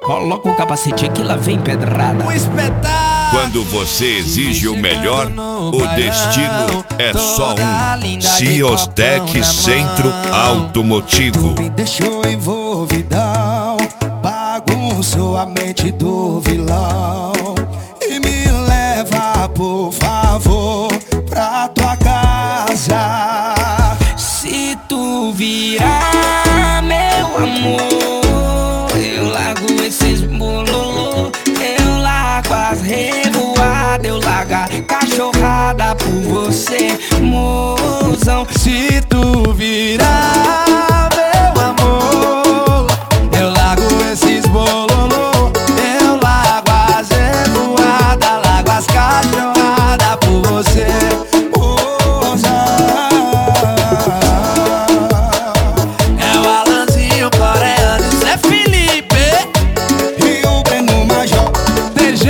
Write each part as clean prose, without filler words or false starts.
Coloca o capacete que lá vem pedrada. Um espetáculo. Quando você exige o melhor, o destino é só um. Ciostec Centro Automotivo. Tu me deixou envolvidão, bagunçou a mente do vilão. E me leva, por favor, pra tua casa. Se tu virar, meu amor, eu largo esses bololô, eu largo as revoadas, eu largo a cachorrada por você, mozão. Se tu virar, meu amor, eu largo esses bololô, eu largo as revoadas, largo as cachorradas por você, moça. É o Alanzinho coreano, Zé Felipe e o Breno Major. DG,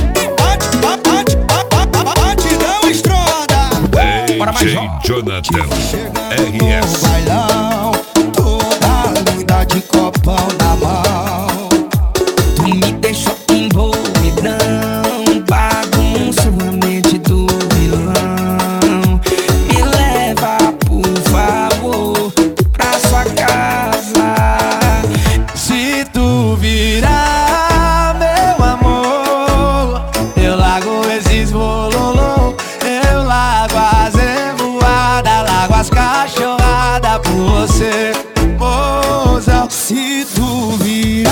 batidão estronda. Bora, DJ Major. Jonathan No RS. bailão, toda linda de copão na mão. Tu me deixou envolvidão, bagunço a mente do vilão. Me leva, por favor, pra sua casa. Se tu virar, meu amor, eu largo esses bololô, eu largo as revoadas, largo as cachorradas por você, mozão. Se tu virar